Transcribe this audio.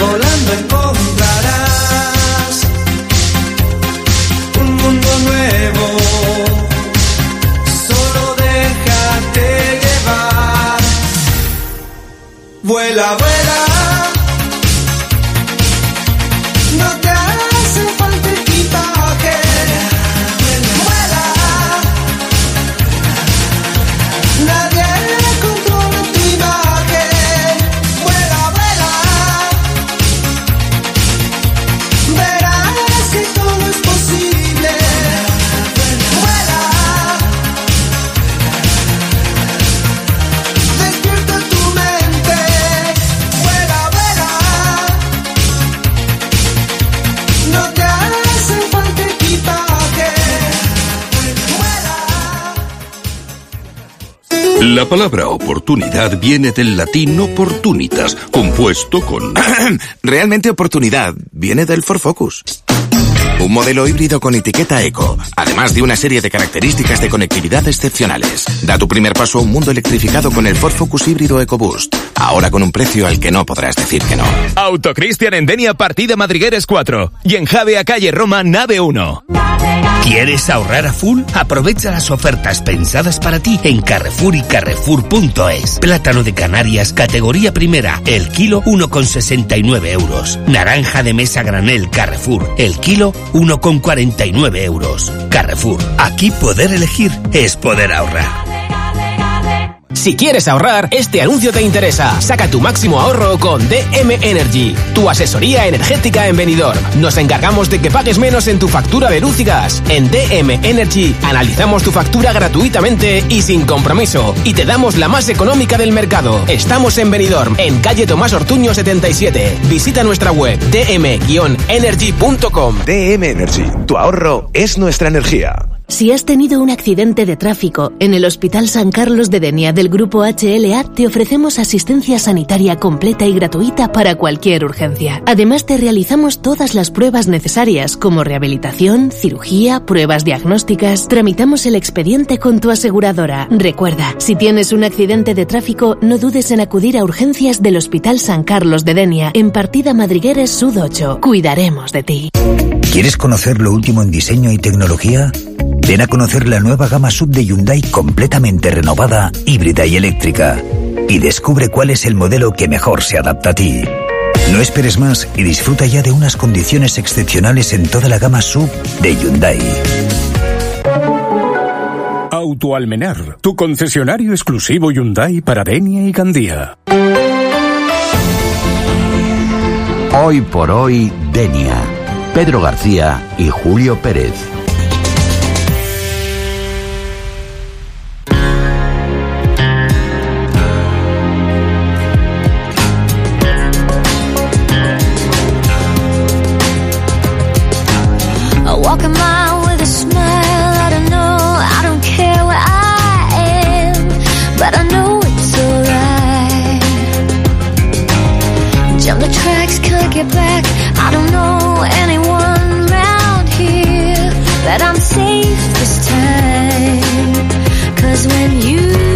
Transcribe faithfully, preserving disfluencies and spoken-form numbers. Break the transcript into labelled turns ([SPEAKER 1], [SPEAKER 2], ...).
[SPEAKER 1] volando encontrarás un mundo nuevo. Solo déjate llevar. Vuela, vuela. No te hace falta equipaje. Vuela. Nadie controla tu imagen. Vuela, vuela. Verás que todo es posible. Vuela. Despierta tu mente. Vuela, vuela. No te hace falta equipaje.
[SPEAKER 2] La palabra oportunidad viene del latín opportunitas, compuesto con...
[SPEAKER 3] Realmente oportunidad viene del Ford Focus. Un modelo híbrido con etiqueta eco, además de una serie de características de conectividad excepcionales. Da tu primer paso a un mundo electrificado con el Ford Focus híbrido EcoBoost. Ahora con un precio al que no podrás decir que no.
[SPEAKER 4] Autocristian en Denia, partida Madrigueres cuatro. Y en Javea, calle Roma, nave uno.
[SPEAKER 5] ¿Quieres ahorrar a full? Aprovecha las ofertas pensadas para ti en Carrefour y Carrefour punto es. Plátano de Canarias, categoría primera, el kilo uno con sesenta y nueve euros. Naranja de mesa granel Carrefour, el kilo uno con cuarenta y nueve euros. Carrefour, aquí poder elegir es poder ahorrar.
[SPEAKER 6] Si quieres ahorrar, este anuncio te interesa. Saca tu máximo ahorro con D M Energy, tu asesoría energética en Benidorm. Nos encargamos de que pagues menos en tu factura de luz y gas. En D M Energy analizamos tu factura gratuitamente y sin compromiso. Y te damos la más económica del mercado. Estamos en Benidorm, en calle Tomás Ortuño setenta y siete. Visita nuestra web d m energy punto com.
[SPEAKER 7] D M Energy, tu ahorro es nuestra energía.
[SPEAKER 8] Si has tenido un accidente de tráfico, en el Hospital San Carlos de Denia del Grupo H L A te ofrecemos asistencia sanitaria completa y gratuita para cualquier urgencia. Además te realizamos todas las pruebas necesarias como rehabilitación, cirugía, pruebas diagnósticas. Tramitamos el expediente con tu aseguradora. Recuerda, si tienes un accidente de tráfico, no dudes en acudir a urgencias del Hospital San Carlos de Denia en partida Madrigueres Sud ocho. Cuidaremos de ti.
[SPEAKER 9] ¿Quieres conocer lo último en diseño y tecnología? Ven a conocer la nueva gama sub de Hyundai completamente renovada, híbrida y eléctrica. Y descubre cuál es el modelo que mejor se adapta a ti. No esperes más y disfruta ya de unas condiciones excepcionales en toda la gama sub de Hyundai.
[SPEAKER 10] Autoalmenar, tu concesionario exclusivo Hyundai para Denia y Gandía.
[SPEAKER 11] Hoy por hoy, Denia. Pedro García y Julio Pérez.
[SPEAKER 12] Get back, I don't know anyone around here, but I'm safe this time, 'cause when you